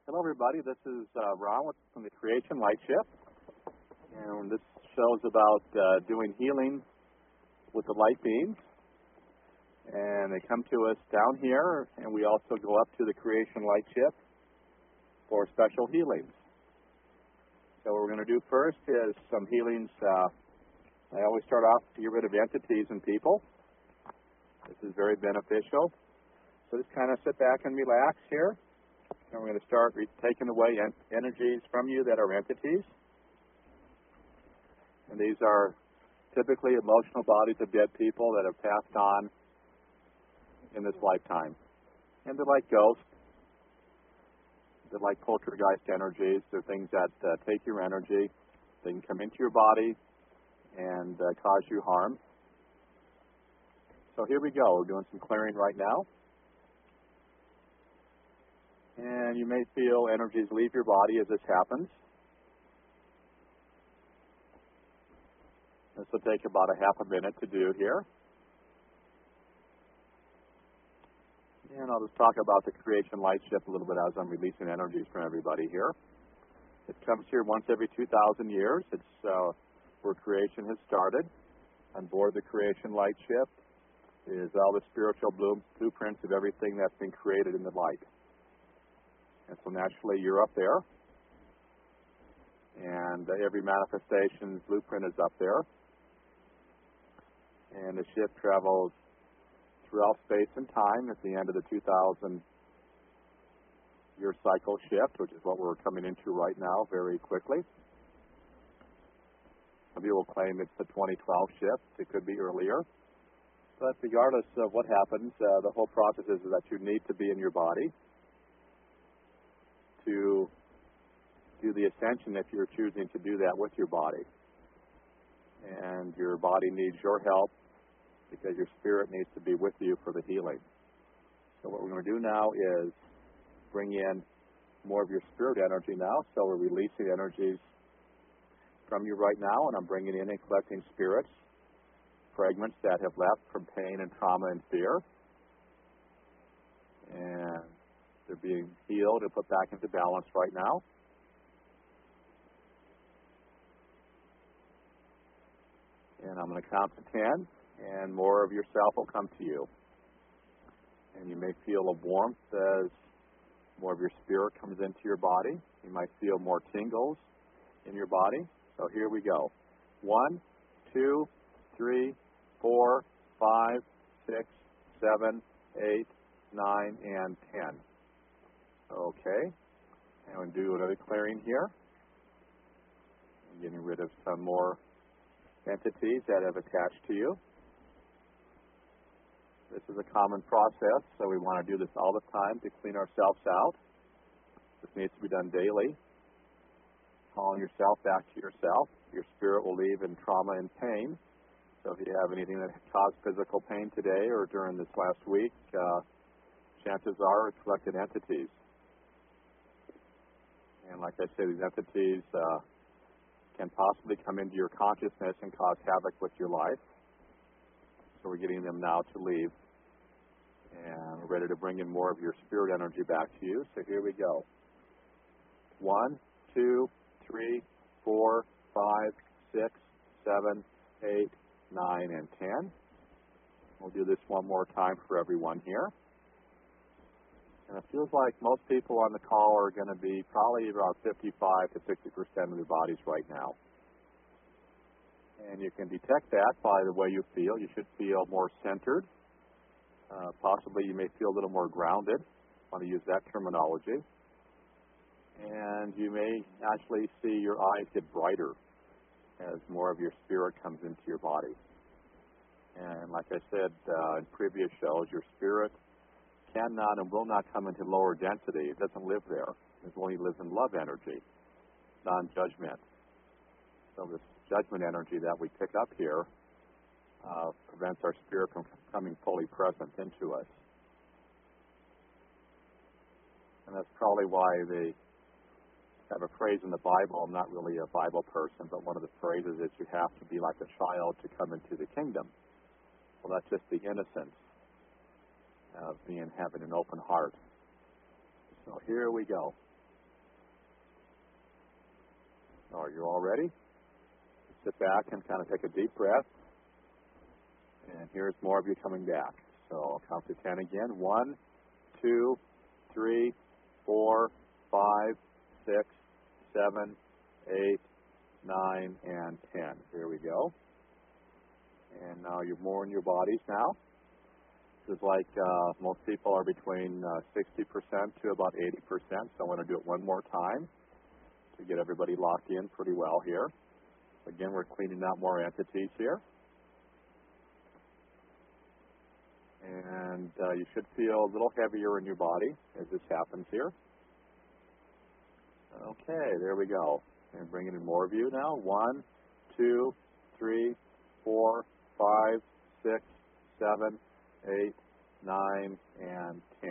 Hello, everybody. This is Ron from the Creation Light Ship, and this show is about doing healing with the light beams. And they come to us down here, and we also go up to the Creation Light Ship for special healings. So what we're going to do first is some healings. I always start off to get rid of entities and people. This is very beneficial. So just kind of sit back and relax here. And we're going to start taking away energies from you that are entities. And these are typically emotional bodies of dead people that have passed on in this lifetime. And they're like ghosts. They're like poltergeist energies. They're things that take your energy. They can come into your body and cause you harm. So here we go. We're doing some clearing right now. And you may feel energies leave your body as this happens. This will take about a half a minute to do here. And I'll just talk about the Creation Light Ship a little bit as I'm releasing energies from everybody here. It comes here once every 2,000 years. It's where creation has started. On board the Creation Light Ship is all the spiritual blueprints of everything that's been created in the light. And so naturally, you're up there, and every manifestation's blueprint is up there. And the ship travels throughout space and time at the end of the 2,000-year cycle shift, which is what we're coming into right now very quickly. Some people claim it's the 2012 shift. It could be earlier. But regardless of what happens, the whole process is that you need to be in your body to do the ascension if you're choosing to do that with your body. And your body needs your help because your spirit needs to be with you for the healing. So what we're going to do now is bring in more of your spirit energy now. So we're releasing energies from you right now, and I'm bringing in and collecting spirits, fragments that have left from pain and trauma and fear. And they're being healed and put back into balance right now. And I'm going to count to 10, and more of yourself will come to you. And you may feel a warmth as more of your spirit comes into your body. You might feel more tingles in your body. So here we go. 1, 2, 3, 4, 5, 6, 7, 8, 9, and 10. Okay, and we'll do another clearing here. I'm getting rid of some more entities that have attached to you. This is a common process, so we want to do this all the time to clean ourselves out. This needs to be done daily. Calling yourself back to yourself. Your spirit will leave in trauma and pain. So if you have anything that caused physical pain today or during this last week, chances are it's collected entities. And like I said, these entities can possibly come into your consciousness and cause havoc with your life. So we're getting them now to leave. And we're ready to bring in more of your spirit energy back to you. So here we go. 1, 2, 3, 4, 5, 6, 7, 8, 9, and 10. We'll do this one more time for everyone here. And it feels like most people on the call are going to be probably around 55 to 60% of their bodies right now. And you can detect that by the way you feel. You should feel more centered. Possibly you may feel a little more grounded. I want to use that terminology. And you may actually see your eyes get brighter as more of your spirit comes into your body. And like I said in previous shows, your spirit cannot and will not come into lower density. It doesn't live there. It only lives in love energy, non-judgment. So this judgment energy that we pick up here prevents our spirit from coming fully present into us. And that's probably why they have a phrase in the Bible. I'm not really a Bible person, but one of the phrases is you have to be like a child to come into the kingdom. Well, that's just the innocence of having an open heart. So here we go. Are you all ready? Sit back and kind of take a deep breath. And here's more of you coming back. So I'll count to 10 again. 1, 2, 3, 4, 5, 6, 7, 8, 9, and 10. Here we go. And now you're more in your bodies now. This is like most people are between 60% to about 80%. So I want to do it one more time to get everybody locked in pretty well here. Again, we're cleaning out more entities here. And you should feel a little heavier in your body as this happens here. Okay, there we go. And bringing in more of you now. 1, 2, 3, 4, 5, 6, 7, 8, 9, and 10.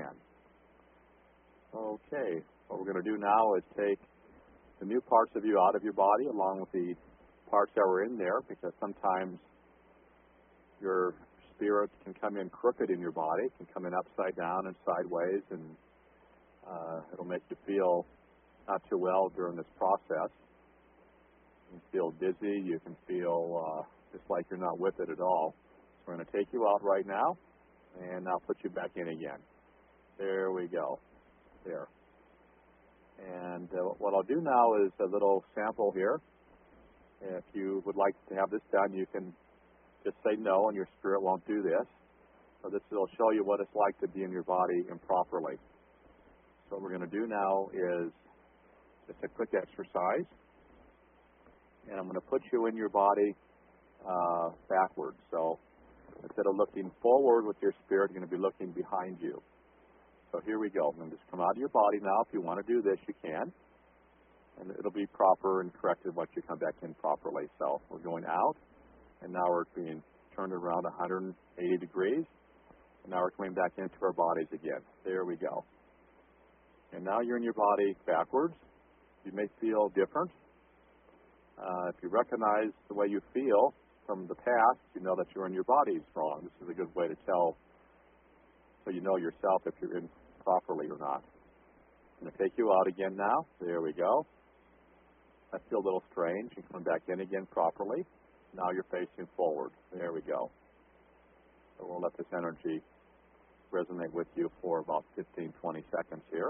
Okay, what we're going to do now is take the new parts of you out of your body along with the parts that were in there, because sometimes your spirit can come in crooked in your body, can come in upside down and sideways, and it'll make you feel not too well during this process. You can feel dizzy, you can feel just like you're not with it at all. So we're going to take you out right now, and I'll put you back in again. There we go. There. And what I'll do now is a little sample here. If you would like to have this done, you can just say no, and your spirit won't do this. So this will show you what it's like to be in your body improperly. So what we're going to do now is just a quick exercise. And I'm going to put you in your body backwards. So instead of looking forward with your spirit, you're going to be looking behind you. So here we go. I'm going to just come out of your body now. If you want to do this, you can. And it'll be proper and corrected once you come back in properly. So we're going out, and now we're being turned around 180 degrees. And now we're coming back into our bodies again. There we go. And now you're in your body backwards. You may feel different. If you recognize the way you feel from the past, you know that you're in your body wrong. This is a good way to tell, so you know yourself if you're in properly or not. I'm going to take you out again now. There we go. I feel a little strange. You come back in again properly. Now you're facing forward. There we go. So we'll let this energy resonate with you for about 15, 20 seconds here.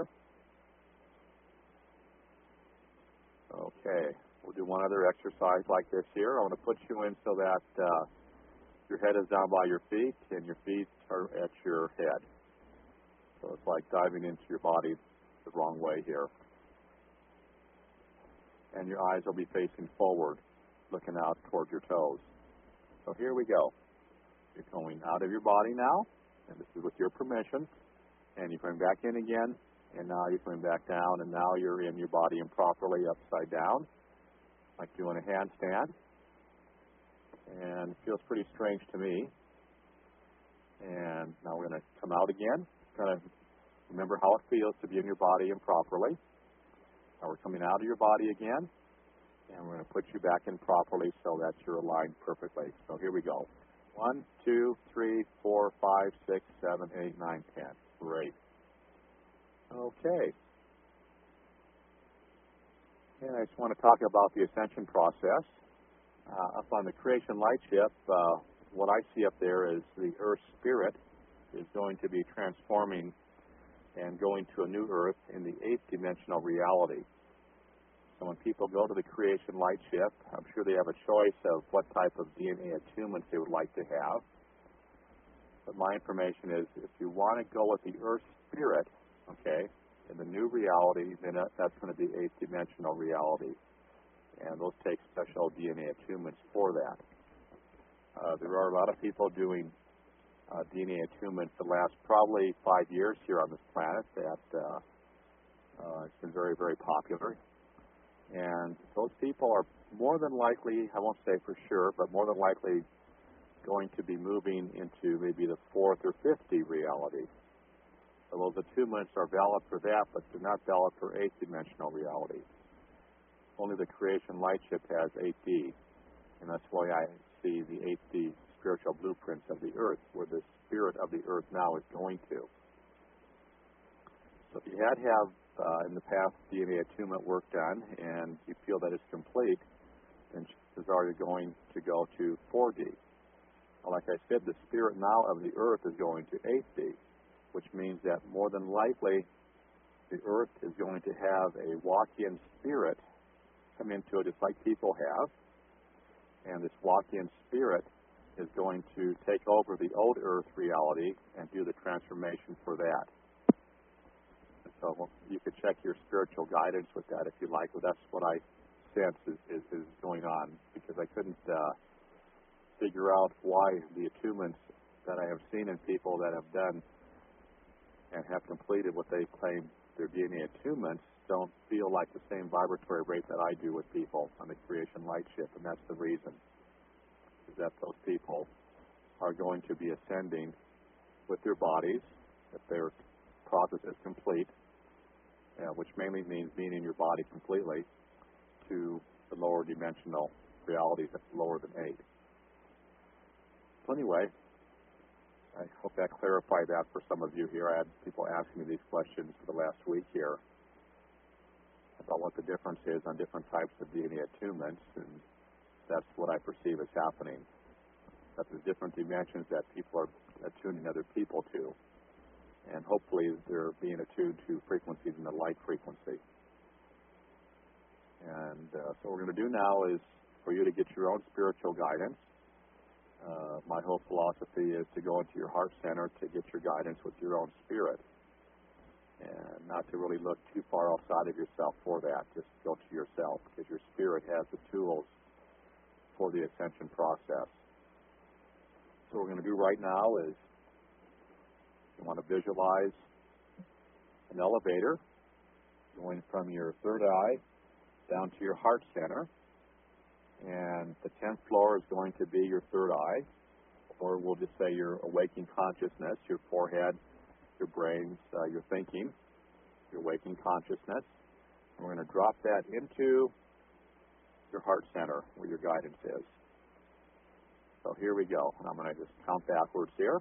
Okay. We'll do one other exercise like this here. I want to put you in so that your head is down by your feet and your feet are at your head. So it's like diving into your body the wrong way here. And your eyes will be facing forward, looking out toward your toes. So here we go. You're going out of your body now, and this is with your permission. And you're going back in again, and now you're going back down, and now you're in your body improperly upside down, like doing a handstand. And it feels pretty strange to me. And now we're going to come out again. Kind of remember how it feels to be in your body improperly. Now we're coming out of your body again, and we're going to put you back in properly so that you're aligned perfectly. So here we go. 1, 2, 3, 4, 5, 6, 7, 8, 9, 10. Great. Okay. And I just want to talk about the ascension process. Up on the creation light ship, what I see up there is the Earth spirit is going to be transforming and going to a new Earth in the 8th dimensional reality. So when people go to the creation light ship, I'm sure they have a choice of what type of DNA attunements they would like to have. But my information is, if you want to go with the Earth spirit, okay, in the new reality, then that's going to be 8th dimensional reality. And those take special DNA attunements for that. There are a lot of people doing DNA attunement the last probably 5 years here on this planet. That it's been very, very popular. And those people are more than likely, I won't say for sure, but more than likely going to be moving into maybe the 4th or 5th D reality. So those attunements are valid for that, but they're not valid for 8th dimensional reality. Only the creation light ship has 8D, and that's why I see the 8D spiritual blueprints of the Earth, where the spirit of the Earth now is going to. So if you had to have in the past DNA attunement work done and you feel that it's complete, then chances are you're going to go to 4D. Like I said, the spirit now of the earth is going to 8D, which means that more than likely the earth is going to have a walk-in spirit come into it just like people have, and this walk-in spirit is going to take over the old earth reality and do the transformation for that. So you could check your spiritual guidance with that if you like, but that's what I sense is going on, because I couldn't figure out why the attunements that I have seen in people that have done and have completed what they claim their DNA attunements don't feel like the same vibratory rate that I do with people on the creation light shift, and that's the reason, is that those people are going to be ascending with their bodies if their process is complete, which mainly means being in your body completely, to the lower dimensional realities that's lower than 8. So anyway, I hope that clarified that for some of you here. I had people asking me these questions for the last week here about what the difference is on different types of DNA attunements, and that's what I perceive as happening. That there's different dimensions that people are attuning other people to, and hopefully they're being attuned to frequencies in the light frequency. And so what we're going to do now is for you to get your own spiritual guidance. My whole philosophy is to go into your heart center to get your guidance with your own spirit, and not to really look too far outside of yourself for that. Just go to yourself, because your spirit has the tools for the ascension process. So what we're going to do right now is you want to visualize an elevator going from your third eye down to your heart center, and the 10th floor is going to be your third eye, or we'll just say your awakened consciousness, your forehead, your brains, your thinking, your waking consciousness. And we're going to drop that into your heart center where your guidance is. So here we go. And I'm going to just count backwards here.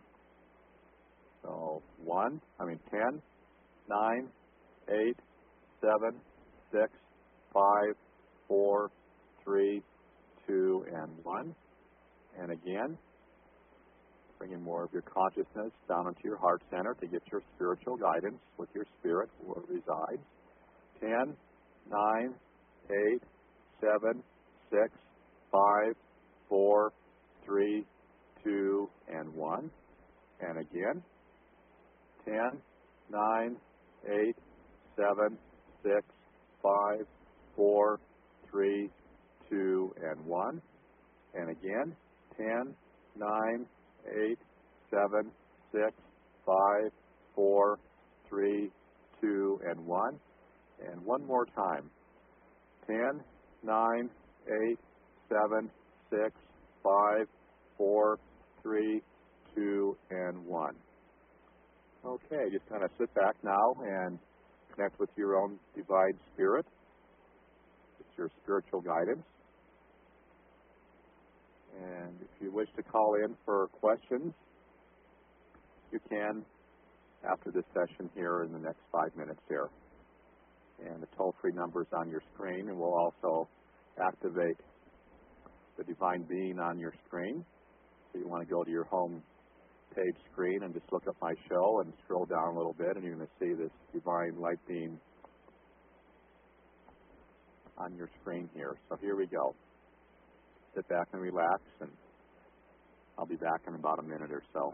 So 10, 9, 8, 7, 6, 5, 4, 3, 2, and 1. And again, bringing more of your consciousness down into your heart center to get your spiritual guidance with your spirit where it resides. 10, 9, 8, 7, 6, 5, 4, 3, 2, and 1. And again, 10, 9, 8, 7, 6, 5, 4, 3, 2, and 1. And again, 10, 9, 8, 7, 6, 5, 4, 3, 2, and 1. And one more time. 10, 9, 8, 7, 6, 5, 4, 3, 2, and 1. Okay, just kind of sit back now and connect with your own divine spirit. It's your spiritual guidance. And if you wish to call in for questions, you can after this session here in the next 5 minutes here. And the toll-free number is on your screen, and we'll also activate the divine being on your screen. So you want to go to your home page screen and just look up my show and scroll down a little bit, and you're going to see this divine light being on your screen here. So here we go. Sit back and relax, and I'll be back in about a minute or so.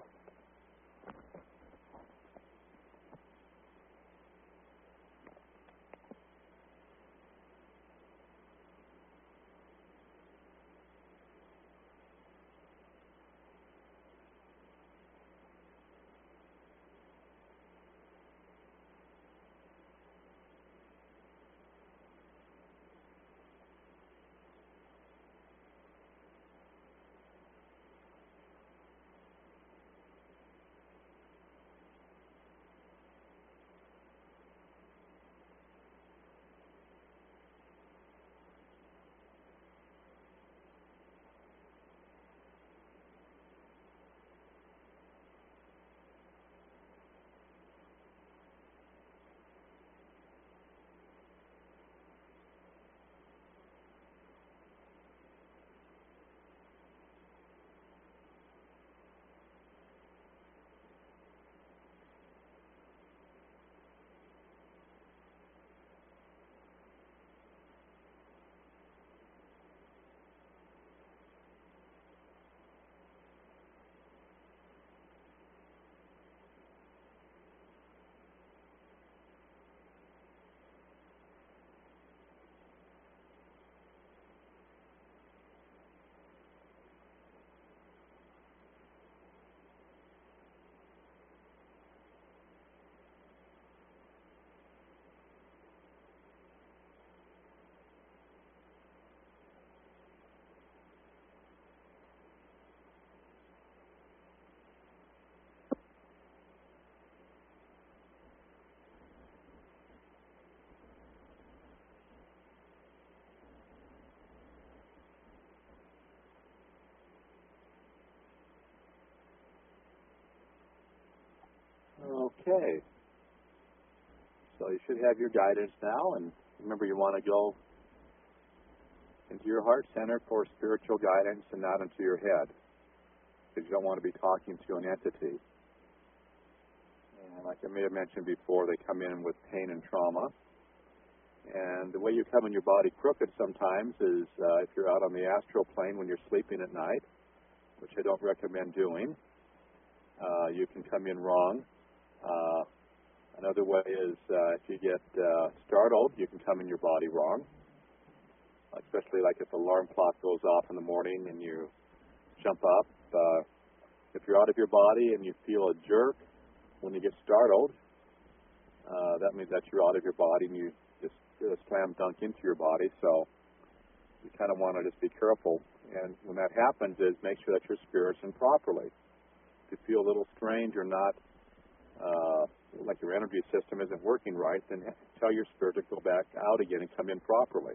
Okay. So you should have your guidance now, and remember you want to go into your heart center for spiritual guidance and not into your head, because you don't want to be talking to an entity. And like I may have mentioned before, they come in with pain and trauma. And the way you come in your body crooked sometimes is if you're out on the astral plane when you're sleeping at night, which I don't recommend doing, you can come in wrong. Another way is if you get startled, you can come in your body wrong, especially like if the alarm clock goes off in the morning and you jump up. If you're out of your body and you feel a jerk when you get startled, that means that you're out of your body and you just slam dunk into your body. So you kind of want to just be careful. And when that happens, is make sure that your spirit's in properly. If you feel a little strange or not, like your energy system isn't working right, then tell your spirit to go back out again and come in properly.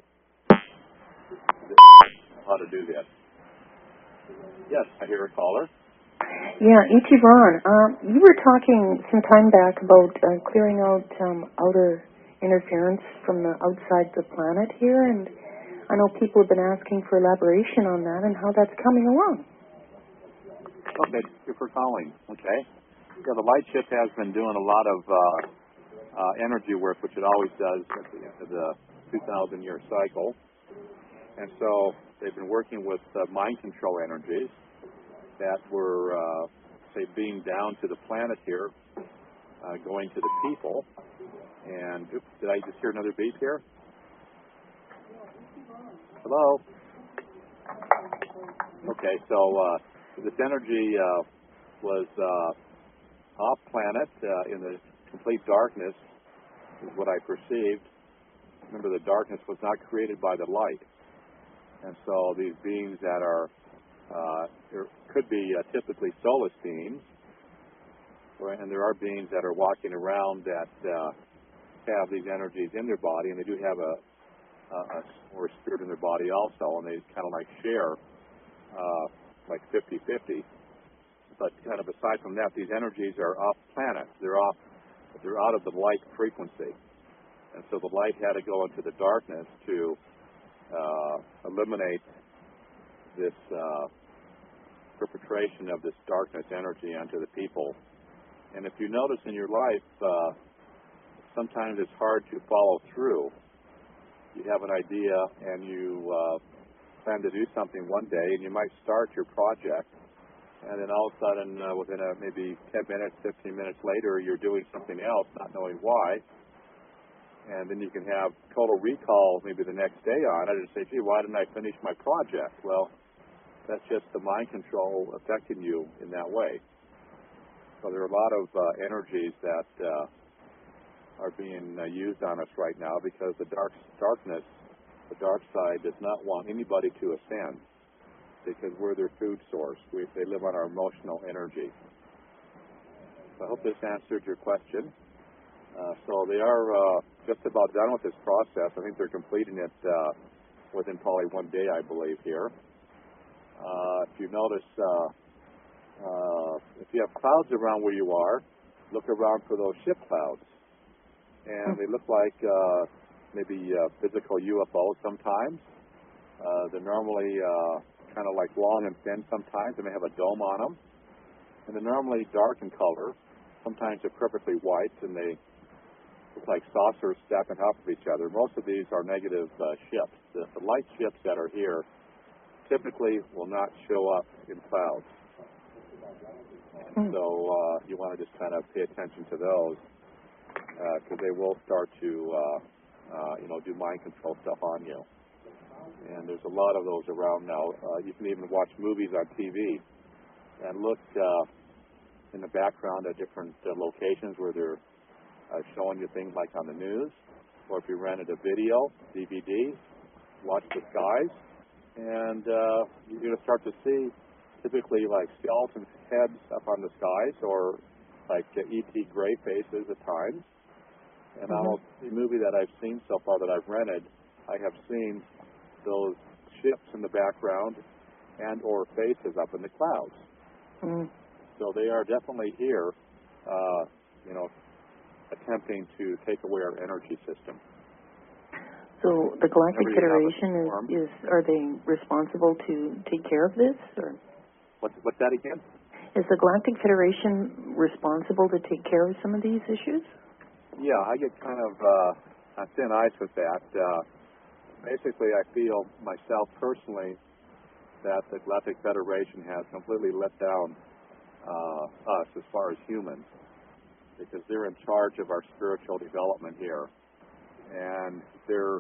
How to do that? Yes, I hear a caller. Yeah, Ichiban, you were talking some time back about clearing out outer interference from the outside the planet here, and I know people have been asking for elaboration on that and how that's coming along. Okay, thank you for calling. Okay. Yeah, the light ship has been doing a lot of energy work, which it always does at the end of the 2,000-year cycle. And so they've been working with mind control energies that were, say, being down to the planet here, going to the people. And oops, did I just hear another beep here? Hello? Okay, so this energy was off planet in the complete darkness is what I perceived. Remember, the darkness was not created by the light. And so these beings that are, there could be typically soulless beings, and there are beings that are walking around that have these energies in their body, and they do have a more spirit in their body also, and they kind of like share like 50-50. But kind of aside from that, these energies are off planet. They're out of the light frequency. And so the light had to go into the darkness to eliminate this perpetration of this darkness energy onto the people. And if you notice in your life, sometimes it's hard to follow through. You have an idea and you plan to do something one day, and you might start your project, and then all of a sudden, within maybe 10 minutes, 15 minutes later, you're doing something else, not knowing why. And then you can have total recall maybe the next day on it and say, gee, why didn't I finish my project? Well, that's just the mind control affecting you in that way. So there are a lot of energies that are being used on us right now because the darkness, the dark side, does not want anybody to ascend because we're their food source. They live on our emotional energy. So I hope this answered your question. So they are just about done with this process. I think they're completing it within probably one day, I believe, here. If you notice, if you have clouds around where you are, look around for those ship clouds. And they look like maybe physical UFOs sometimes. They're normally kind of like long and thin sometimes. They may have a dome on them. And they're normally dark in color. Sometimes they're perfectly white, and they look like saucers stacking up of each other. Most of these are negative ships. The light ships that are here typically will not show up in clouds. And so you want to just kind of pay attention to those because they will start to, do mind control stuff on you. And there's a lot of those around now. You can even watch movies on TV and look in the background at different locations where they're showing you things like on the news, or if you rented a video, DVD, watch the skies, and you're going to start to see typically like skeleton heads up on the skies or like E.T. gray faces at times. And almost every movie that I've seen so far that I've rented, I have seen those ships in the background and or faces up in the clouds. So they are definitely here, attempting to take away our energy system. So the Galactic Whenever you have a Federation storm, are they responsible to take care of this? Or? What's that again? Is the Galactic Federation responsible to take care of some of these issues? Yeah, I get kind of on thin ice with that. Basically, I feel myself personally that the Galactic Federation has completely let down us as far as humans, because they're in charge of our spiritual development here, and they're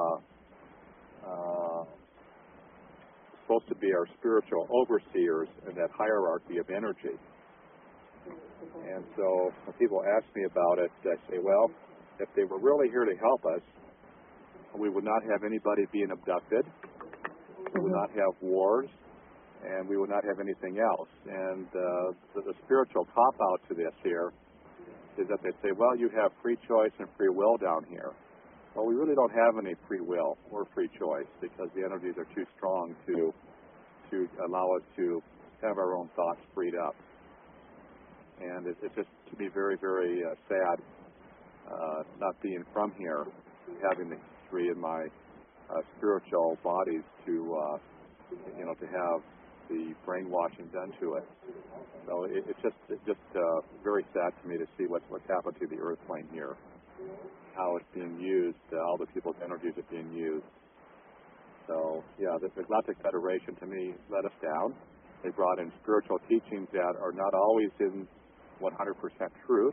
supposed to be our spiritual overseers in that hierarchy of energy. And so when people ask me about it, I say, well, if they were really here to help us, we would not have anybody being abducted, we would not have wars, and we would not have anything else. And the spiritual cop-out to this here is that they say, well, you have free choice and free will down here. Well, we really don't have any free will or free choice, because the energies are too strong to allow us to have our own thoughts freed up. And it's just, to me, very, very sad not being from here, having the history in my spiritual bodies to have the brainwashing done to it. So it's just very sad to me to see what's happened to the Earth plane here, how it's being used, all the people's energies are being used. So, yeah, the Galactic Federation, to me, let us down. They brought in spiritual teachings that are not always in 100% truth.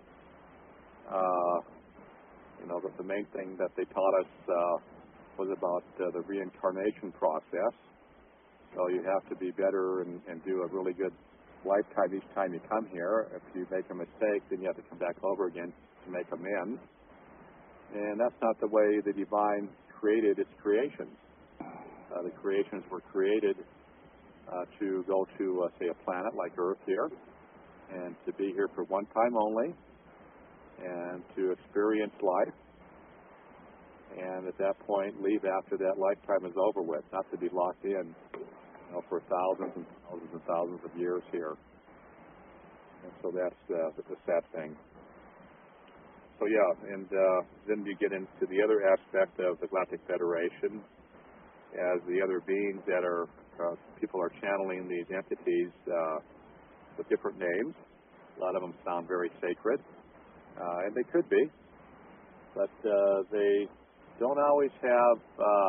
The main thing that they taught us was about the reincarnation process. So you have to be better and do a really good lifetime each time you come here. If you make a mistake, then you have to come back over again to make amends. And that's not the way the divine created its creations. The creations were created to go to, say, a planet like Earth here, and to be here for one time only, and to experience life, and at that point leave after that lifetime is over with, not to be locked in for thousands and thousands and thousands of years here. And so that's the sad thing. So yeah, and then you get into the other aspect of the Galactic Federation, as the other beings that are, people are channeling these entities with different names. A lot of them sound very sacred, and they could be, but they don't always have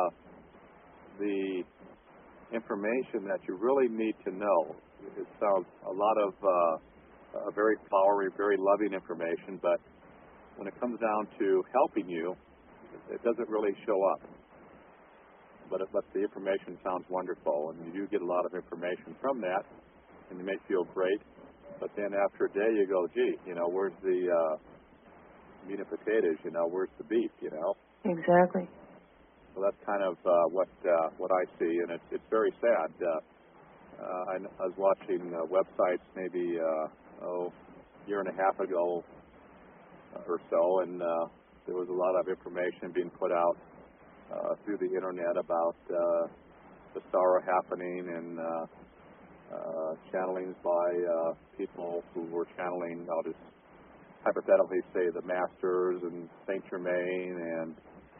the information that you really need to know. It sounds a lot of very flowery, very loving information, but when it comes down to helping you, it doesn't really show up. But the information sounds wonderful, and you do get a lot of information from that, and you may feel great. But then after a day, you go, gee, where's the meat and potatoes? Where's the beef? Exactly. So that's kind of what I see, and it's very sad. I was watching websites maybe a year and a half ago or so, and there was a lot of information being put out through the internet about the sorrow happening and channelings by people who were channeling, I'll just hypothetically say, the Masters and Saint Germain and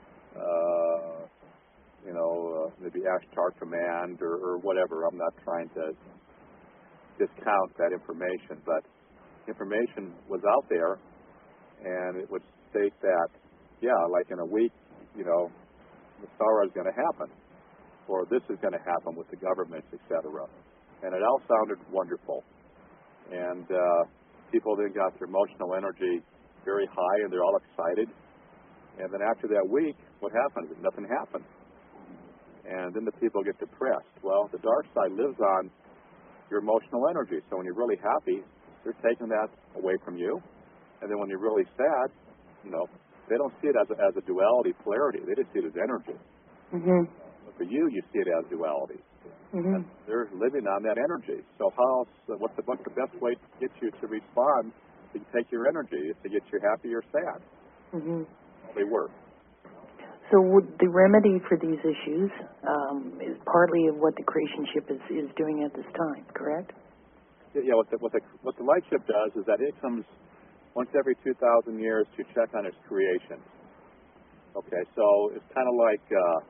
maybe Ashtar Command or whatever. I'm not trying to discount that information, but information was out there, and it would state that, yeah, like in a week, the sorrow is going to happen, or this is going to happen with the governments, etc. And it all sounded wonderful. And people then got their emotional energy very high, and they're all excited. And then after that week, what happens? Nothing happened. And then the people get depressed. Well, the dark side lives on your emotional energy. So when you're really happy, they're taking that away from you. And then when you're really sad, they don't see it as a duality, polarity. They just see it as energy. Mm-hmm. But for you, you see it as duality. Mm-hmm. They're living on that energy. So how else? What's the best way to get you to respond to take your energy? Is to get you happy or sad. Mm-hmm. They work. So would the remedy for these issues is partly of what the creation ship is doing at this time, correct? Yeah. What the light ship does is that it comes once every 2,000 years to check on its creation. Okay, so it's kind of like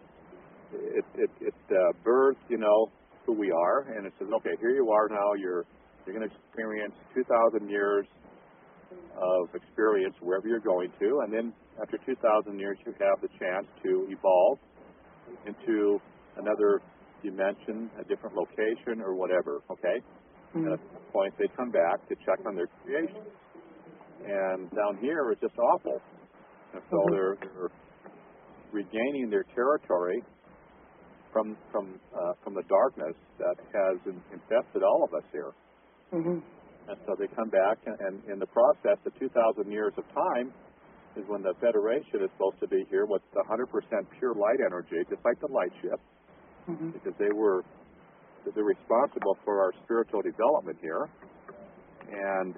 it birthed, who we are, and it says, okay, here you are now. You're going to experience 2,000 years of experience wherever you're going to, and then after 2,000 years, you have the chance to evolve into another dimension, a different location, or whatever. Okay, and at that point, they come back to check on their creation. And down here, it's just awful. And so they're regaining their territory from the darkness that has infested all of us here. And so they come back, and in the process, the 2,000 years of time is when the Federation is supposed to be here with 100% pure light energy, just like the light ship, because they're responsible for our spiritual development here. And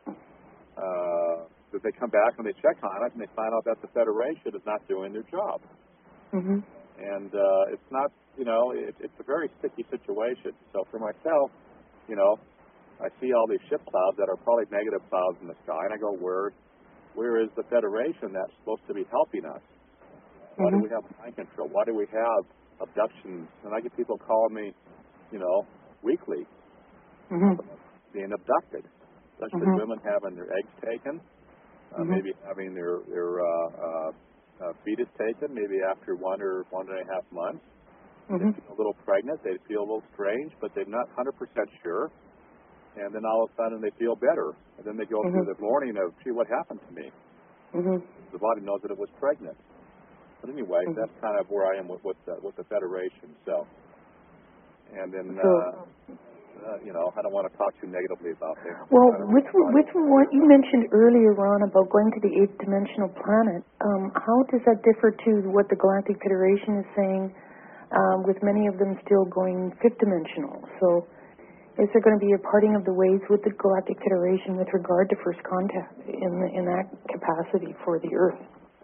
that they come back and they check on it, and they find out that the Federation is not doing their job. And it's not, it's a very sticky situation. So for myself, I see all these ship clouds that are probably negative clouds in the sky, and I go, where is the Federation that's supposed to be helping us? Why do we have mind control? Why do we have abductions? And I get people calling me, weekly, being abducted, especially women having their eggs taken, maybe having their fetus taken, maybe after 1 or 1.5 months. They feel a little pregnant, they feel a little strange, but they're not 100% sure. And then all of a sudden they feel better. And then they go through the morning of, gee, what happened to me? The body knows that it was pregnant. But anyway, that's kind of where I am with the Federation. So, and then, I don't want to talk too negatively about it. Well, with what you mentioned earlier, Ron, about going to the 8th dimensional planet, how does that differ to what the Galactic Federation is saying, with many of them still going 5th dimensional? So is there going to be a parting of the ways with the Galactic Federation with regard to first contact in that capacity for the Earth?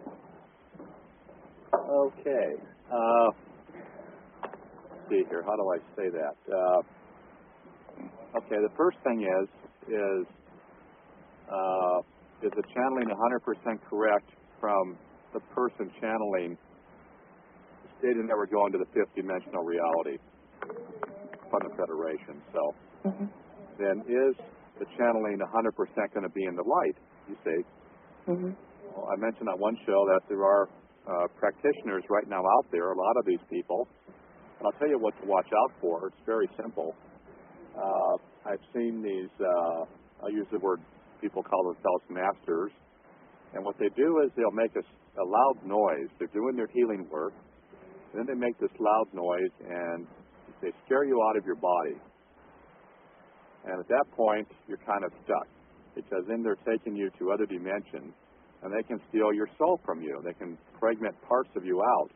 Okay. Let's see here. How do I say that? Okay, the first thing is the channeling 100% correct from the person channeling stating that we're going to the 5th dimensional reality from the Federation. So then is the channeling 100% going to be in the light, you see? Well, I mentioned on one show that there are practitioners right now out there, a lot of these people. And I'll tell you what to watch out for. It's very simple. I've seen these, I'll use the word, people call themselves masters. And what they do is they'll make a loud noise. They're doing their healing work. And then they make this loud noise, and they scare you out of your body. And at that point, you're kind of stuck, because then they're taking you to other dimensions, and they can steal your soul from you. They can fragment parts of you out.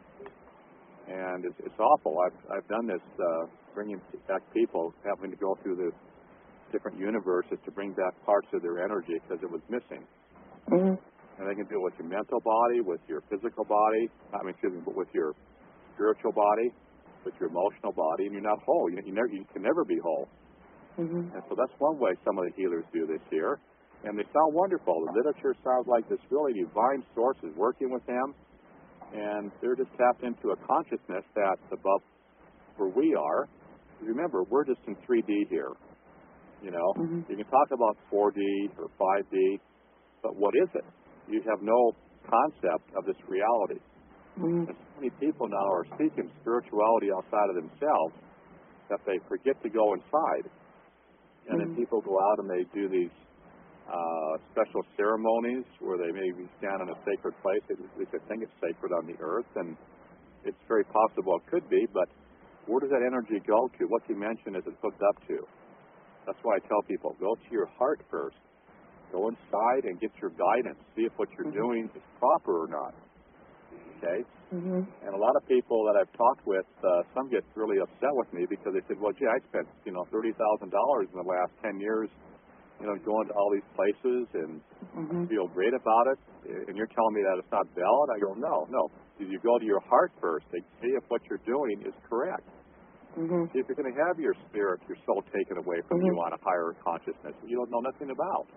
And it's awful. I've done this, bringing back people, having to go through the different universes to bring back parts of their energy because it was missing. And they can do it with your mental body, with your physical body, but with your spiritual body, with your emotional body, and you're not whole. You can never be whole. And so that's one way some of the healers do this here. And they sound wonderful. The literature sounds like this really divine source is working with them, and they're just tapped into a consciousness that's above where we are. Remember, we're just in 3D here. You can talk about 4D or 5D, but what is it? You have no concept of this reality. And so many people now are seeking spirituality outside of themselves that they forget to go inside. And then people go out and they do these special ceremonies where they maybe stand in a sacred place. They could think it's sacred on the earth, and it's very possible it could be, but where does that energy go to? What dimension is it hooked up to? That's why I tell people, go to your heart first. Go inside and get your guidance. See if what you're doing is proper or not. Okay? And a lot of people that I've talked with, some get really upset with me because they said, well, gee, I spent, $30,000 in the last 10 years, going to all these places and feel great about it. And you're telling me that it's not valid? I go, no. You go to your heart first. They see if what you're doing is correct. See if you're going to have your spirit, your soul taken away from you on a higher consciousness that you don't know nothing about.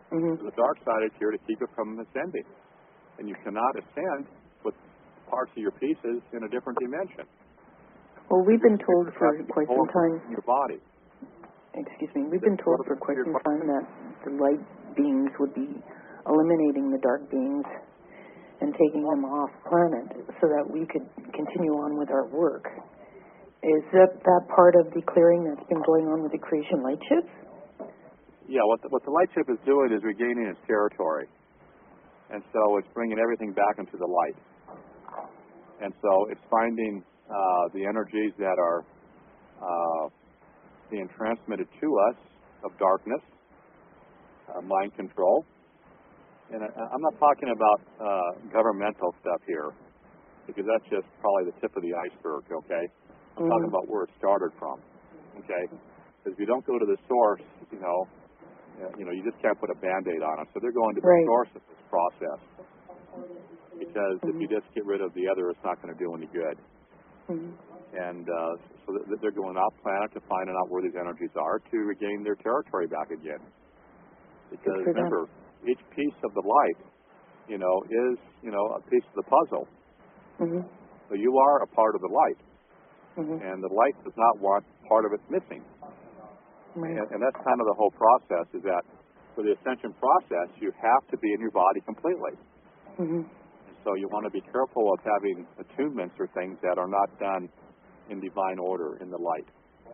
Mhm. The dark side is here to keep it from ascending. And you cannot ascend with parts of your pieces in a different dimension. Well, we've been told for quite some time. In your body. Excuse me. We've been told for quite some time that the light beings would be eliminating the dark beings and taking them off planet so that we could continue on with our work. Is that part of the clearing that's been going on with the Creation Light Ships? Yeah, what the light ship is doing is regaining its territory. And so it's bringing everything back into the light. And so it's finding the energies that are being transmitted to us of darkness, mind control. And I'm not talking about governmental stuff here, because that's just probably the tip of the iceberg, okay? I'm talking about where it started from, okay? Because if you don't go to the source, you just can't put a Band-Aid on it. So they're going to the source of this process. Because if you just get rid of the other, it's not going to do any good. And so they're going off planet to find out where these energies are to regain their territory back again. Because remember, each piece of the light, is, a piece of the puzzle. So you are a part of the light. And the light does not want part of it missing. And that's kind of the whole process, is that for the ascension process, you have to be in your body completely. So you want to be careful of having attunements or things that are not done in divine order in the light.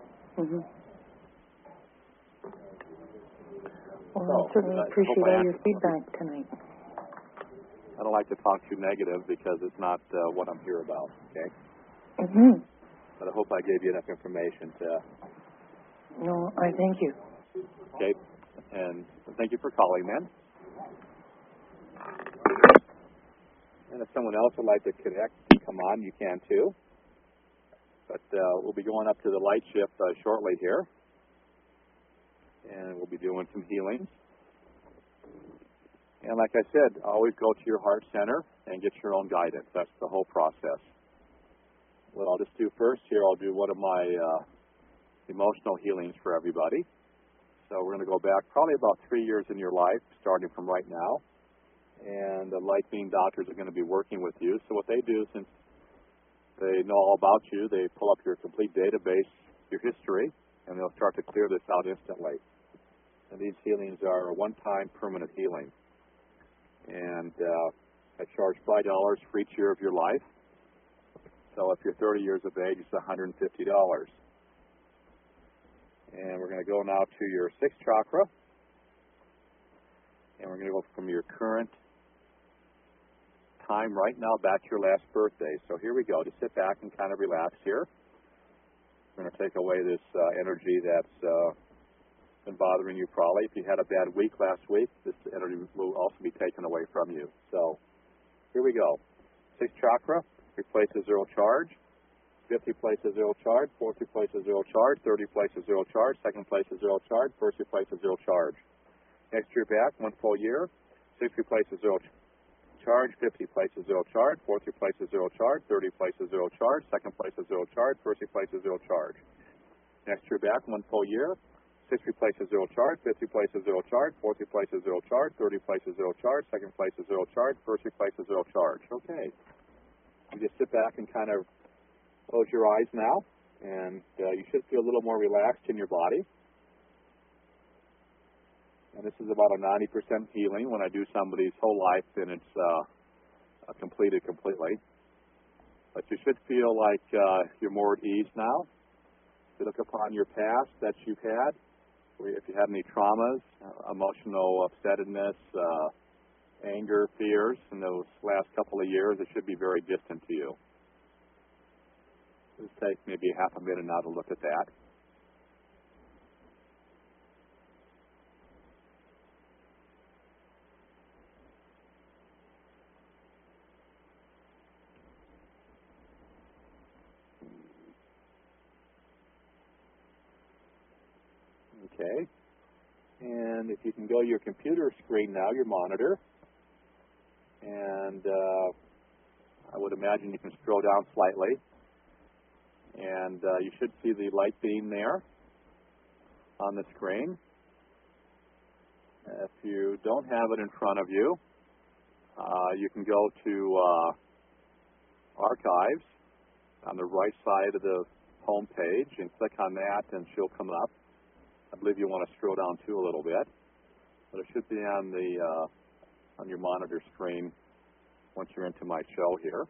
Well, I certainly appreciate all your feedback tonight. I don't like to talk too negative because it's not what I'm here about, okay? But I hope I gave you enough information to... No, I thank you. Okay, and thank you for calling, then. And if someone else would like to connect, come on, you can too. But we'll be going up to the light ship shortly here. And we'll be doing some healings. And like I said, always go to your heart center and get your own guidance. That's the whole process. What I'll just do first here, I'll do one of my emotional healings for everybody. So we're going to go back probably about 3 years in your life, starting from right now. And the light being doctors are going to be working with you. So what they do, since they know all about you, they pull up your complete database, your history, and they'll start to clear this out instantly. And these healings are a one-time permanent healing. And I charge $5 for each year of your life. So if you're 30 years of age, it's $150. And we're going to go now to your sixth chakra. And we're going to go from your current time right now back to your last birthday. So here we go. Just sit back and kind of relax here. We're going to take away this energy that's been bothering you probably. If you had a bad week last week, this energy will also be taken away from you. So here we go. Sixth chakra, replaces zero charge. 50 places zero charge. 40 places zero charge. 30 places zero charge. Second place is zero charge. First replaces zero charge. Next year back, 1 full year. 60 places zero charge. 50 places zero charge. 40 places zero charge. 30 places zero charge. Second place is zero charge. First replaces zero charge. Next year back, 1 full year. 60 places zero charge. 50 places zero charge. 40 places zero charge. 30 places zero charge. Second place is zero charge. First replaces zero charge. Okay. You just sit back and kind of close your eyes now, and you should feel a little more relaxed in your body. And this is about a 90% healing. When I do somebody's whole life, then it's completed completely. But you should feel like you're more at ease now. If you look upon your past that you've had, if you had any traumas, emotional upsettedness, anger, fears in those last couple of years, it should be very distant to you. Just take maybe half a minute now to look at that. Okay. And if you can go to your computer screen now, your monitor, and I would imagine you can scroll down slightly, and you should see the light beam there on the screen. If you don't have it in front of you, you can go to Archives on the right side of the home page and click on that, and she'll come up. I believe you want to scroll down too a little bit, but it should be on the on your monitor screen once you're into my show here.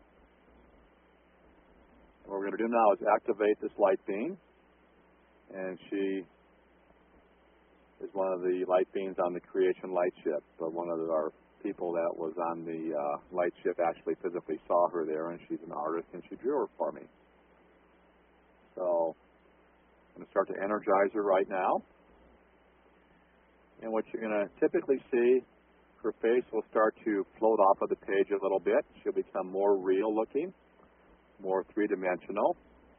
What we're going to do now is activate this light beam, and she is one of the light beams on the Creation Light Ship. But one of our people that was on the light ship actually physically saw her there, and she's an artist, and she drew her for me. So I'm going to start to energize her right now. And what you're going to typically see, her face will start to float off of the page a little bit. She'll become more real looking, more three-dimensional.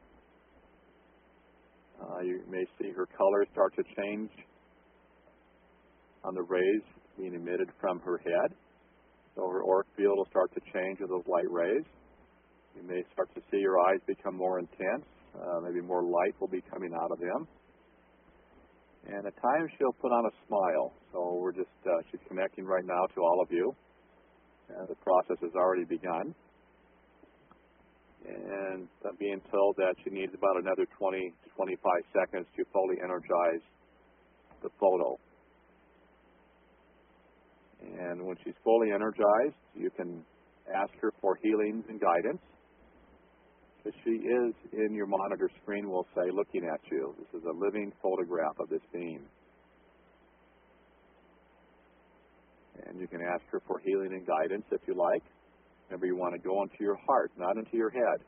You may see her color start to change on the rays being emitted from her head. So her auric field will start to change with those light rays. You may start to see your eyes become more intense. Maybe more light will be coming out of them. And at times she'll put on a smile. So we're just, she's connecting right now to all of you. The process has already begun. And I'm being told that she needs about another 20 to 25 seconds to fully energize the photo. And when she's fully energized, you can ask her for healings and guidance. Because she is in your monitor screen, will say, looking at you. This is a living photograph of this beam. And you can ask her for healing and guidance if you like. Remember, you want to go into your heart, not into your head.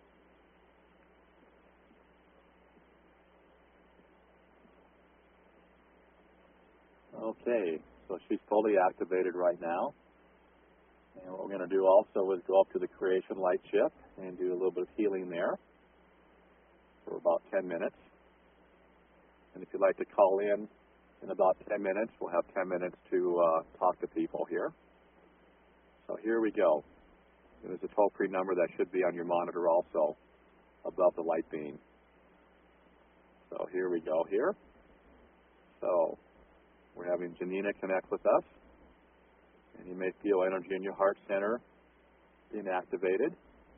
Okay, so she's fully activated right now. And what we're going to do also is go up to the Creation Light Ship and do a little bit of healing there for about 10 minutes. And if you'd like to call in about 10 minutes, we'll have 10 minutes to talk to people here. So here we go. There's a toll-free number that should be on your monitor also above the light beam. So here we go here. So we're having Janina connect with us. And you may feel energy in your heart center being activated.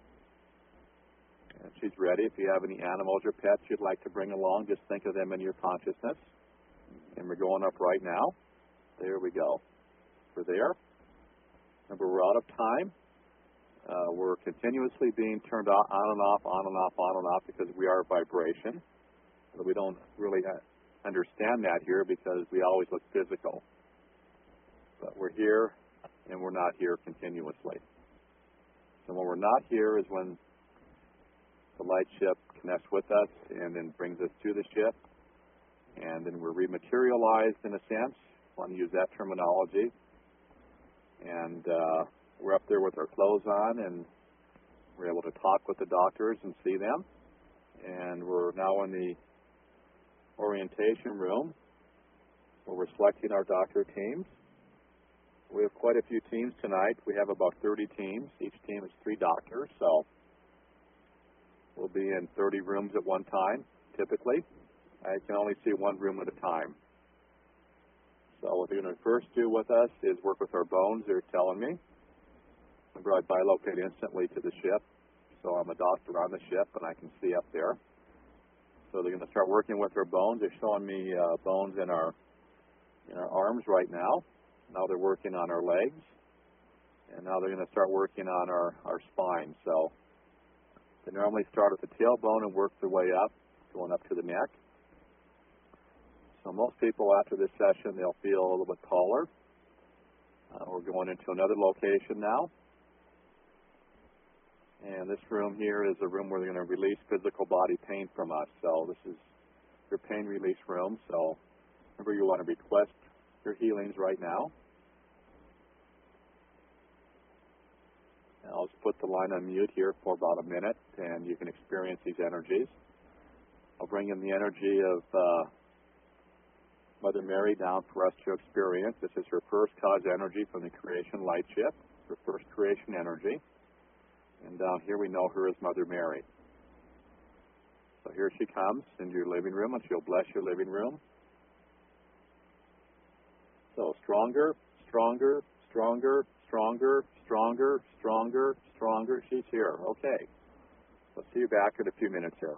And she's ready. If you have any animals or pets you'd like to bring along, just think of them in your consciousness. And we're going up right now. There we go. We're there. Remember, we're out of time. We're continuously being turned on and off, on and off, on and off, because we are vibration. But we don't really understand that here because we always look physical. But we're here, and we're not here continuously. So when we're not here is when the light ship connects with us and then brings us to the ship. And then we're rematerialized in a sense. I want to use that terminology. And we're up there with our clothes on, and we're able to talk with the doctors and see them. And we're now in the orientation room where we're selecting our doctor teams. We have quite a few teams tonight. We have about 30 teams. Each team is 3 doctors, so we'll be in 30 rooms at one time, typically. I can only see one room at a time. So what they're going to first do with us is work with our bones, they're telling me. Remember, I bilocate instantly to the ship, so I'm a doctor on the ship, and I can see up there. So they're going to start working with our bones. They're showing me bones in our arms right now. Now they're working on our legs, and now they're going to start working on our spine. So they normally start at the tailbone and work their way up, going up to the neck. So most people after this session, they'll feel a little bit taller. We're going into another location now. And this room here is a room where they're going to release physical body pain from us. So this is your pain release room. So remember, you want to request your healings right now. And I'll just put the line on mute here for about a minute, and you can experience these energies. I'll bring in the energy of Mother Mary down for us to experience. This is her first cause energy from the Creation Light Ship, her first creation energy. And down here we know her as Mother Mary. So here she comes into your living room, and she'll bless your living room. So stronger, stronger, stronger, stronger, stronger, stronger, stronger. She's here. Okay. We'll see you back in a few minutes here.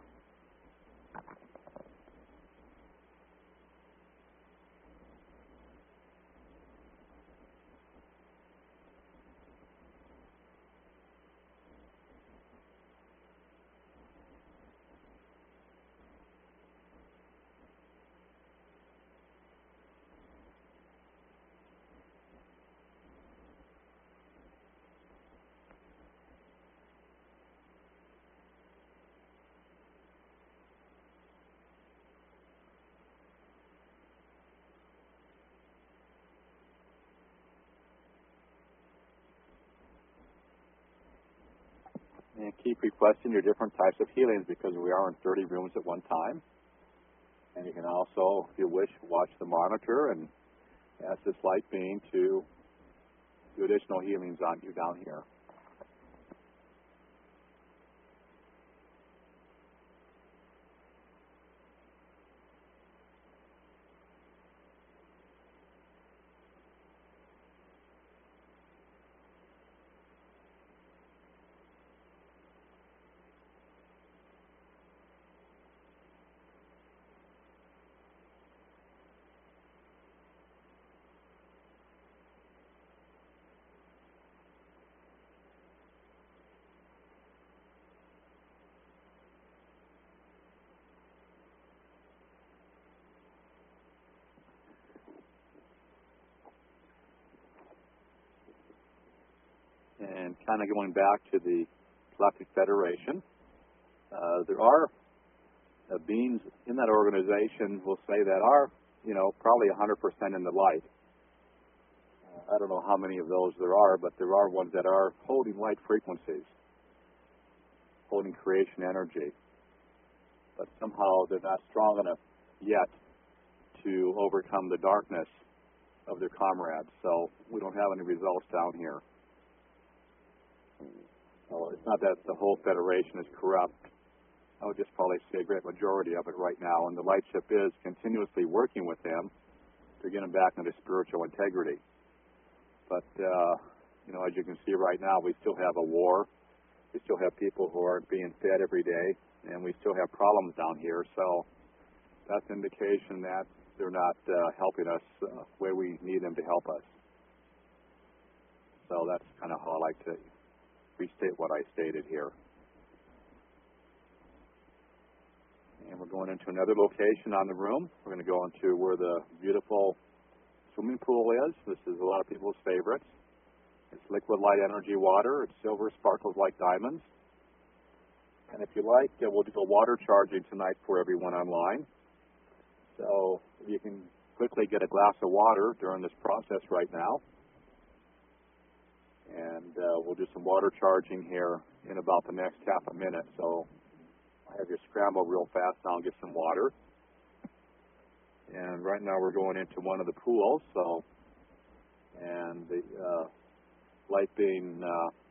And keep requesting your different types of healings because we are in 30 rooms at one time. And you can also, if you wish, watch the monitor and ask this light being to do additional healings on you down here. And kind of going back to the Galactic Federation, there are beings in that organization, we'll say, that are, probably 100% in the light. I don't know how many of those there are, but there are ones that are holding light frequencies, holding creation energy. But somehow they're not strong enough yet to overcome the darkness of their comrades. So we don't have any results down here. So it's not that the whole Federation is corrupt. I would just probably say a great majority of it right now. And the light ship is continuously working with them to get them back into spiritual integrity. But, as you can see right now, we still have a war. We still have people who aren't being fed every day. And we still have problems down here. So that's an indication that they're not helping us where we need them to help us. So that's kind of how I like to restate what I stated here. And we're going into another location on the room. We're going to go into where the beautiful swimming pool is. This is a lot of people's favorites. It's liquid light energy water. It's silver, sparkles like diamonds. And if you like, we'll do a water charging tonight for everyone online. So you can quickly get a glass of water during this process right now. And we'll do some water charging here in about the next half a minute. So I have you scramble real fast now and get some water. And right now we're going into one of the pools. So, and the light being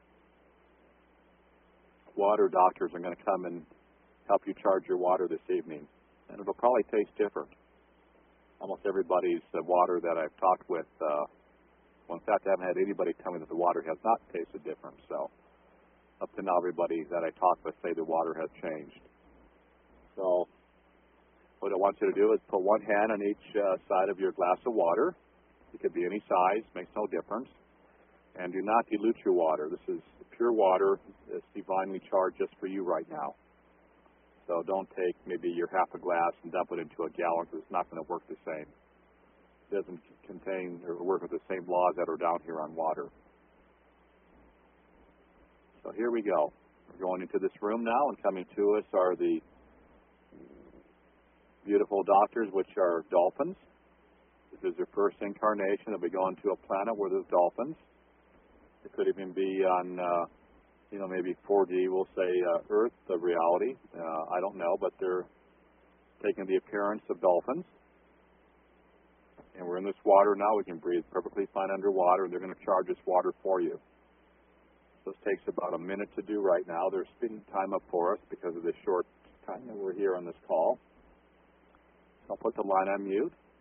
water doctors are going to come and help you charge your water this evening. And it'll probably taste different. Almost everybody's water that I've talked with, well, in fact, I haven't had anybody tell me that the water has not tasted different. So up to now, everybody that I talk with say the water has changed. So what I want you to do is put one hand on each side of your glass of water. It could be any size, makes no difference. And do not dilute your water. This is pure water. It's divinely charged just for you right now. So don't take maybe your half a glass and dump it into a gallon because it's not going to work the same. It doesn't contain or work with the same laws that are down here on water. So here we go. We're going into this room now, and coming to us are the beautiful doctors, which are dolphins. This is their first incarnation. They'll be going to a planet where there's dolphins. It could even be on, maybe 4D, we'll say Earth, the reality. I don't know, but they're taking the appearance of dolphins. And we're in this water now. We can breathe perfectly fine underwater, and they're going to charge us water for you. This takes about a minute to do right now. They're speeding time up for us because of this short time that we're here on this call. I'll put the line on mute.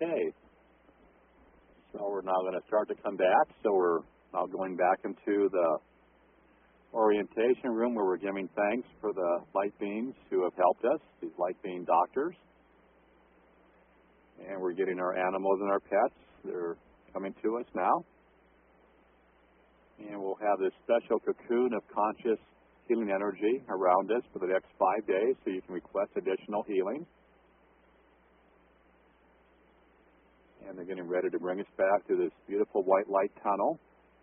Okay. So we're now going to start to come back. So we're now going back into the orientation room where we're giving thanks for the light beings who have helped us, these light being doctors. And we're getting our animals and our pets. They're coming to us now. And we'll have this special cocoon of conscious healing energy around us for the next 5 days, so you can request additional healing. And they're getting ready to bring us back to this beautiful white light tunnel.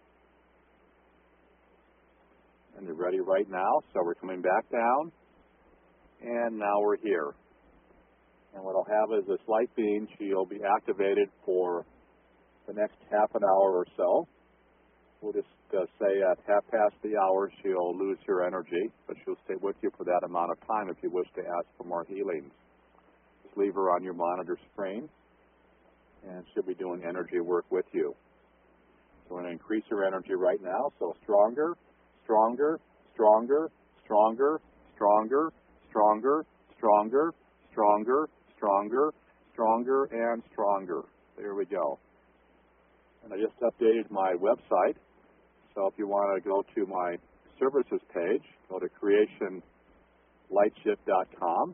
And they're ready right now, so we're coming back down. And now we're here. And what I'll have is this light beam. She'll be activated for the next half an hour or so. We'll just say at 1/2 the hour she'll lose her energy, but she'll stay with you for that amount of time if you wish to ask for more healings. Just leave her on your monitor screen, and she'll be doing energy work with you. So we're going to increase her energy right now. So stronger, stronger, stronger, stronger, stronger, stronger, stronger, stronger, stronger, stronger, and stronger. There we go. And I just updated my website. So if you want to go to my services page, go to creationlightshift.com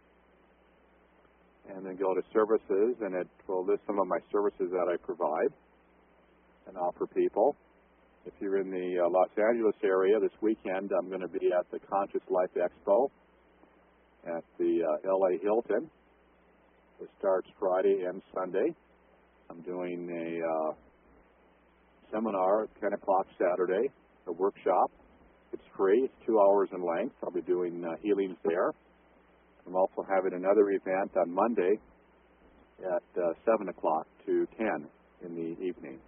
and then go to services, and it will list some of my services that I provide and offer people. If you're in the Los Angeles area this weekend, I'm going to be at the Conscious Life Expo at the LA Hilton. It starts Friday and Sunday. I'm doing a seminar at 10 o'clock Saturday, a workshop. It's free. It's 2 hours in length. I'll be doing healings there. I'm also having another event on Monday at 7 o'clock to 10 in the evening,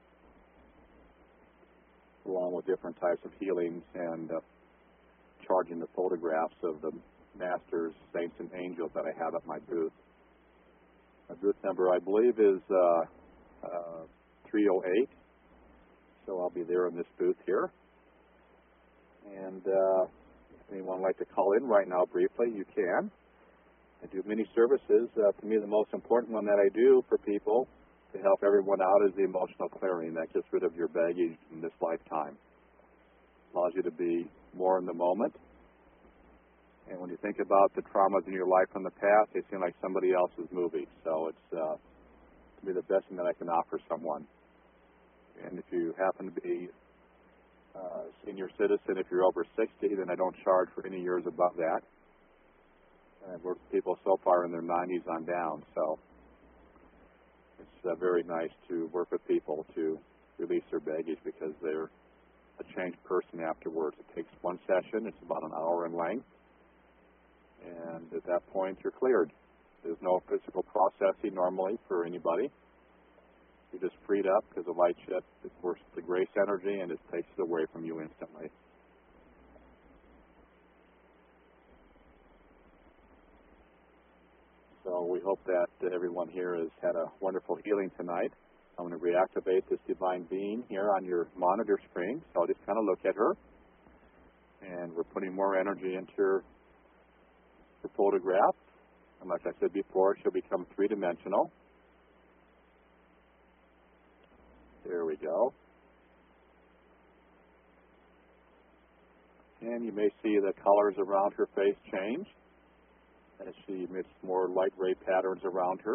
along with different types of healings and charging the photographs of the masters, saints, and angels that I have at my booth. My booth number, I believe, is 308. So I'll be there in this booth here. And if anyone would like to call in right now briefly, you can. I do many services. To me, the most important one that I do for people to help everyone out is the emotional clearing. That gets rid of your baggage in this lifetime. Allows you to be more in the moment. And when you think about the traumas in your life from the past, they seem like somebody else's movie. So it's to me the best thing that I can offer someone. And if you happen to be a senior citizen, if you're over 60, then I don't charge for any years above that. I've worked with people so far in their 90s on down. So it's very nice to work with people to release their baggage because they're a changed person afterwards. It takes one session. It's about an hour in length. And at that point, you're cleared. There's no physical processing normally for anybody. You're just freed up because the light shift, it works the grace energy and it takes it away from you instantly. So we hope that everyone here has had a wonderful healing tonight. I'm going to reactivate this divine being here on your monitor screen. So I'll just kind of look at her. And we're putting more energy into her photograph. And like I said before, she'll become three-dimensional. There we go. And you may see the colors around her face change as she emits more light ray patterns around her.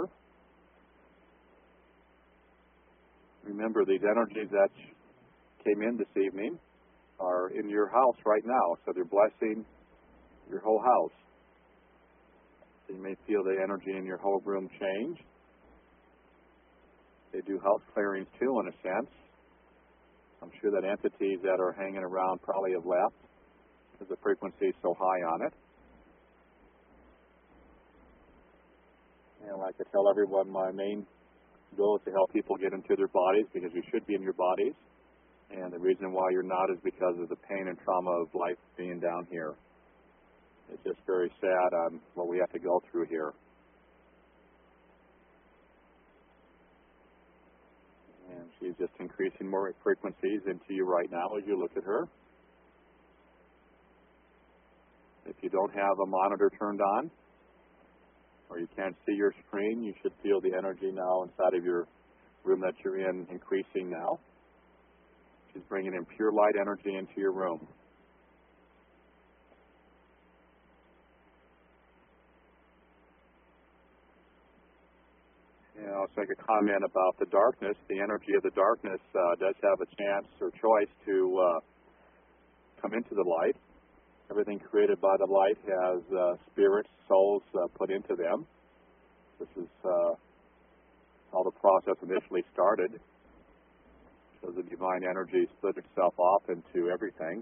Remember, these energies that came in this evening are in your house right now, so they're blessing your whole house. So you may feel the energy in your whole room change. They do house clearings too, in a sense. I'm sure that entities that are hanging around probably have left because the frequency is so high on it. And like I tell everyone, my main goal is to help people get into their bodies because you should be in your bodies. And the reason why you're not is because of the pain and trauma of life being down here. It's just very sad on what we have to go through here. And she's just increasing more frequencies into you right now as you look at her. If you don't have a monitor turned on, or you can't see your screen, you should feel the energy now inside of your room that you're in increasing now. She's bringing in pure light energy into your room. And I'll make a comment about the darkness. The energy of the darkness does have a chance or choice to come into the light. Everything created by the light has spirits, souls put into them. This is how the process initially started. So the divine energy split itself off into everything.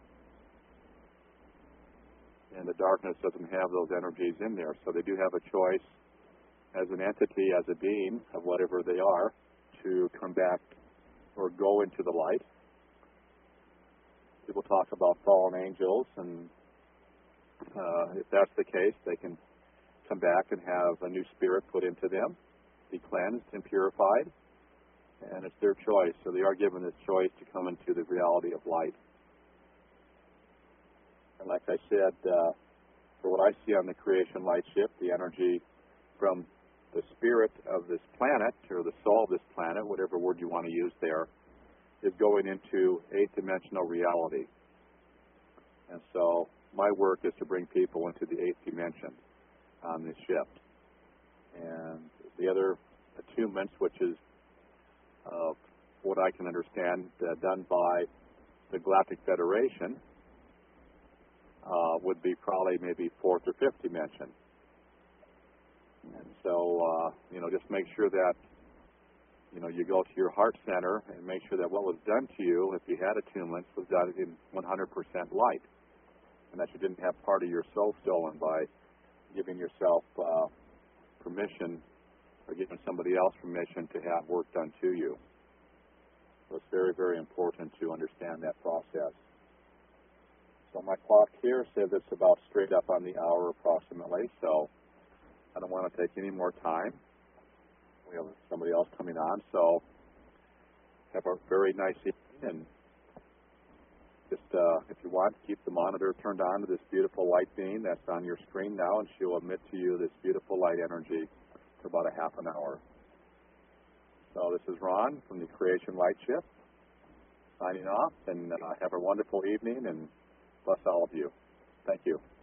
And the darkness doesn't have those energies in there. So they do have a choice as an entity, as a being of whatever they are, to come back or go into the light. People talk about fallen angels, and if that's the case, they can come back and have a new spirit put into them, be cleansed and purified, and it's their choice. So they are given this choice to come into the reality of light. And like I said, for what I see on the creation light shift, the energy from the spirit of this planet, or the soul of this planet, whatever word you want to use there, is going into eighth-dimensional reality. And so my work is to bring people into the eighth dimension on this shift. And the other attunements, which is what I can understand, done by the Galactic Federation, would be probably maybe fourth or fifth dimension. And so, just make sure that you go to your heart center and make sure that what was done to you, if you had attunements, was done in 100% light, and that you didn't have part of your soul stolen by giving yourself permission or giving somebody else permission to have work done to you. So it's very, very important to understand that process. So my clock here says it's about straight up on the hour approximately, so I don't want to take any more time. We have somebody else coming on, so have a very nice evening, and just, if you want, keep the monitor turned on to this beautiful light beam that's on your screen now, and she'll emit to you this beautiful light energy for about a half an hour. So this is Ron from the Creation Light Shift, signing off, and have a wonderful evening, and bless all of you. Thank you.